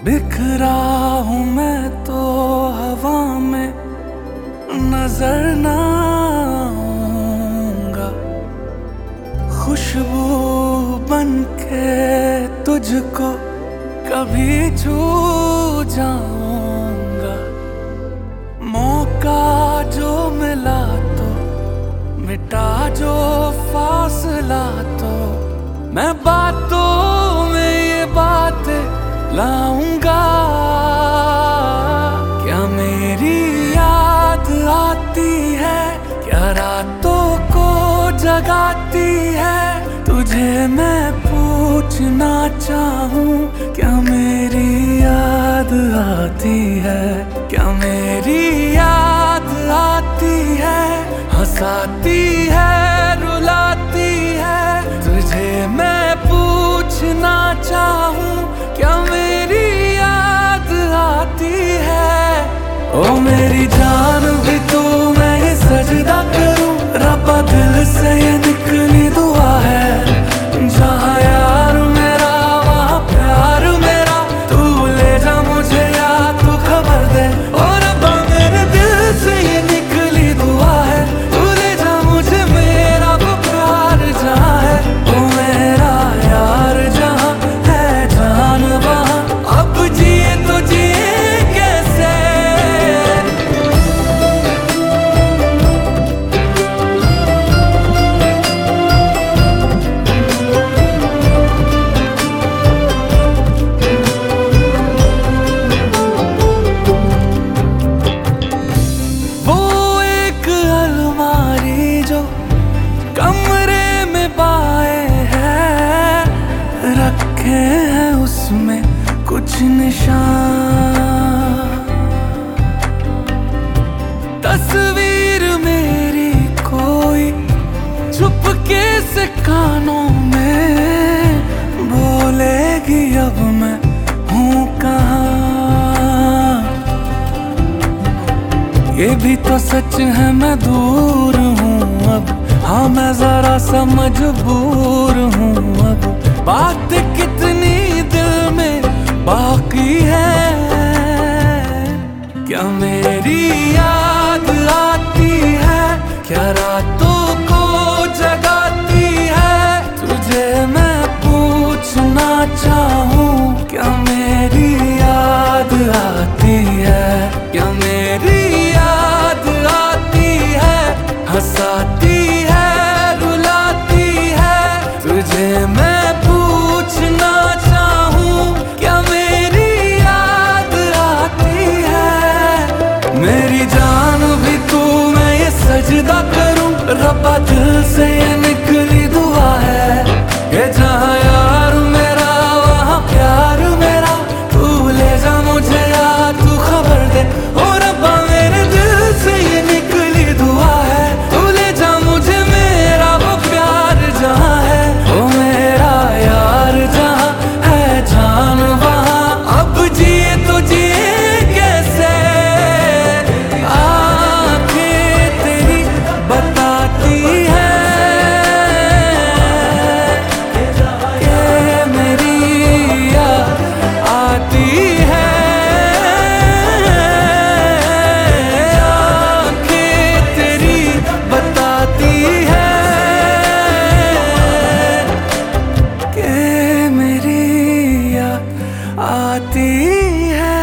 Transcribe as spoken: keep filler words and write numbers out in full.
बिखरा हूँ मैं तो हवा में, नजर ना आऊंगा। खुशबू बन के तुझको कभी छू जाऊंगा। मौका जो मिला तो मिटा जो फासला, तो मैं बातों में ये बातें लाऊंगा। क्या मेरी याद आती है, क्या रातों को जगाती है? तुझे मैं पूछना चाहूँ, क्या मेरी याद आती है? क्या मेरी याद आती है? हंसाती है, रुलाती है? तुझे मैं पूछना चाहूँ, क्या मेरी याद आती है? ओ मेरी जान भी तू, मैं ये सजदा करूं रब्बा, दिल से ये निकली दुआ है। जहाँ यार मेरा वहाँ प्यार मेरा, तू ले जा मुझे या तू खबर दे। ओ रब्बा मेरे दिल से ये निकली दुआ है, तू ले जा मुझे मेरा वो प्यार जहाँ है। ओ मेरा यार जहाँ है जान वहाँ, अब जिए तो जिए कैसे? कमरे में पाए हैं, रखे हैं उसमें कुछ निशान। तस्वीर मेरी कोई चुपके से कानों में बोलेगी, अब मैं हूँ कहाँ? ये भी तो सच है मैं दूर हूँ अब, हाँ मैं जरा सा मजबूर हूँ अब। बात कितनी दिल में बाकी है, क्या मेरी याद आती है? क्या रातों को जगाती है? तुझे मैं पूछना चाहूँ, क्या मेरी याद आती है? क्या मेरी याद आती है? हंसाती है, रुलाती है? तुझे मैं पूछना चाहूँ, क्या मेरी याद आती है? मेरी जान भी तू, मैं ये सजदा करूं रब्बा, दिल से ये निकली दुआ है। ये जहाँ यार मेरा वहाँ प्यार मेरा, तू ले जा मुझे या तू खबर दे। ओ रब्बा मेरे दिल से ये निकली दुआ है, तू ले जा मुझे मेरा वो प्यार जहाँ है। ओ मेरा यार जहाँ है जान वहाँ, अब जिए तो जिए कैसे? आँखें तेरी बताती है कि मेरी याद आती है। आँखें तेरी बताती है कि मेरी याद आती है।